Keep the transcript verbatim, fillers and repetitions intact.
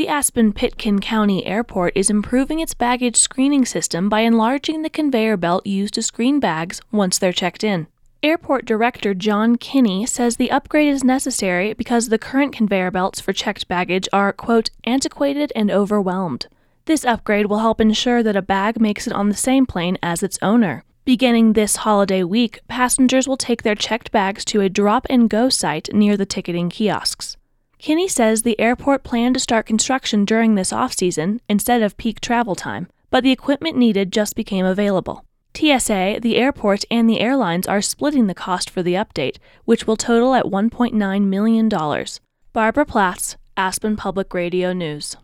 The Aspen-Pitkin County Airport is improving its baggage screening system by enlarging the conveyor belt used to screen bags once they're checked in. Airport Director John Kinney says the upgrade is necessary because the current conveyor belts for checked baggage are, quote, antiquated and overwhelmed. This upgrade will help ensure that a bag makes it on the same plane as its owner. Beginning this holiday week, passengers will take their checked bags to a drop-and-go site near the ticketing kiosks. Kinney says the airport planned to start construction during this off-season instead of peak travel time, but the equipment needed just became available. T S A, the airport, and the airlines are splitting the cost for the update, which will total at one point nine million dollars. Barbara Platts, Aspen Public Radio News.